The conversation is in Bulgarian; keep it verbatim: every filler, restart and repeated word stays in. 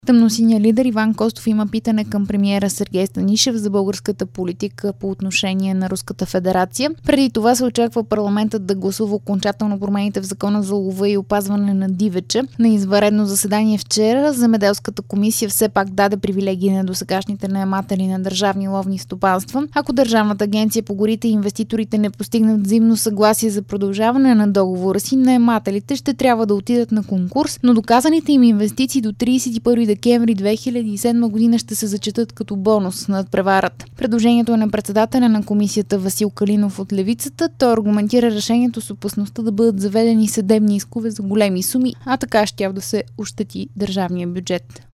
Тъмносиния лидер Иван Костов има питане към премиера Сергей Станишев за българската политика по отношение на Руската федерация. Преди това се очаква парламентът да гласува окончателно промените в Закона за лова и опазване на дивеча. На извънредно заседание вчера Земеделската комисия все пак даде привилегии на досегашните наематели на държавни ловни стопанства. Ако Държавната агенция по горите и инвеститорите не постигнат взаимно съгласие за продължаване на договора си, наемателите ще трябва да отидат на конкурс, но доказаните им инвестиции до тридесет и първи декември две хиляди и седма година ще се зачетат като бонус над преварата. Предложението е на председателя на комисията Васил Калинов от Левицата. Той аргументира решението с опасността да бъдат заведени съдебни искове за големи суми, а така щял да се ощети държавния бюджет.